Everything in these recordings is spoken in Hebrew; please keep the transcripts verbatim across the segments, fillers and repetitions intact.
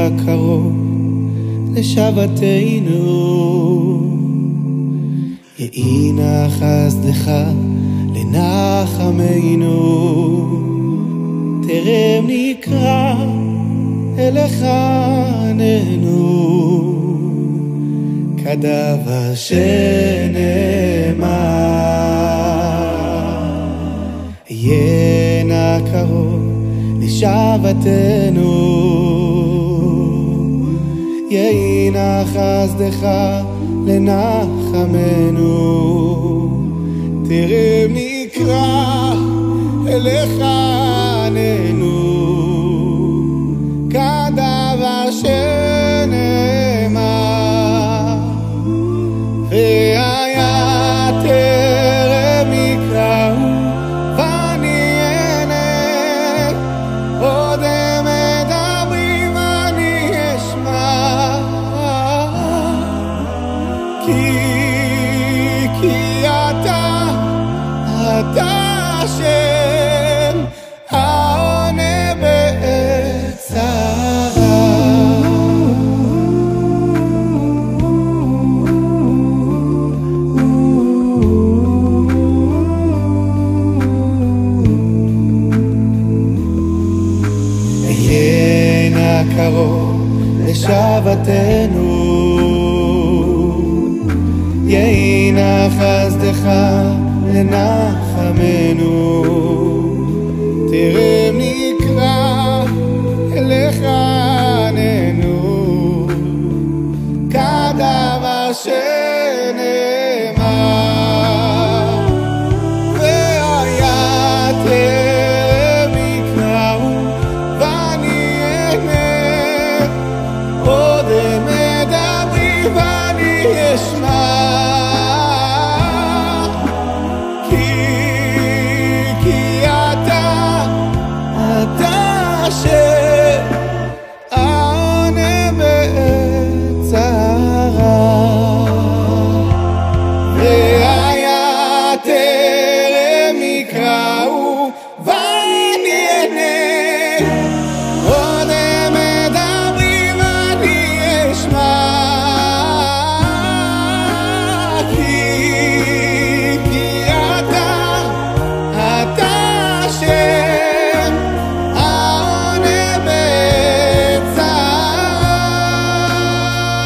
הנה קרוב לשבתנו, יהי נא חסדך לנחמנו, טרם נקרא אליך עננו, כדבר שנאמר. היה נא קרוב לשבתנו, יהי נא חסדך לנחמנו, טרם נקרא אליך עננו, כדבר שנאמר. והיה טרם יקראו ואני אענה, עוד הם מדברים אני אשמע, כי כי אתה אתה השם העונה בעת צרה. היה נא קרוב לשבתנו, יהי נא חסדך לנחמנו, טרם נקרא אליך עננו, כדבר שנאמר. והיה טרם יקראו ואני אענה, עוד הם מדברים ואני אשמע, העונה בעת צרה. והיה טרם יקראו ואני אענה, עוד הם מדברים אני אשמע, כי כי אתה אתה השם העונה בעת צרה.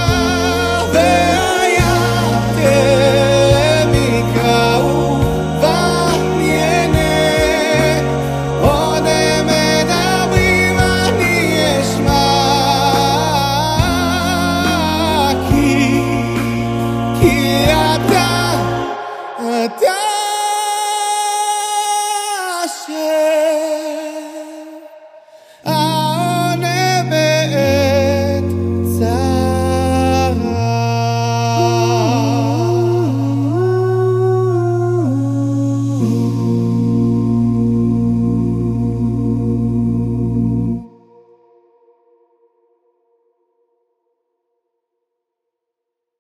והיה טרם יקראו ואני אענה, עוד הם מדברים אני אשמע, כי כי אתה אתה השם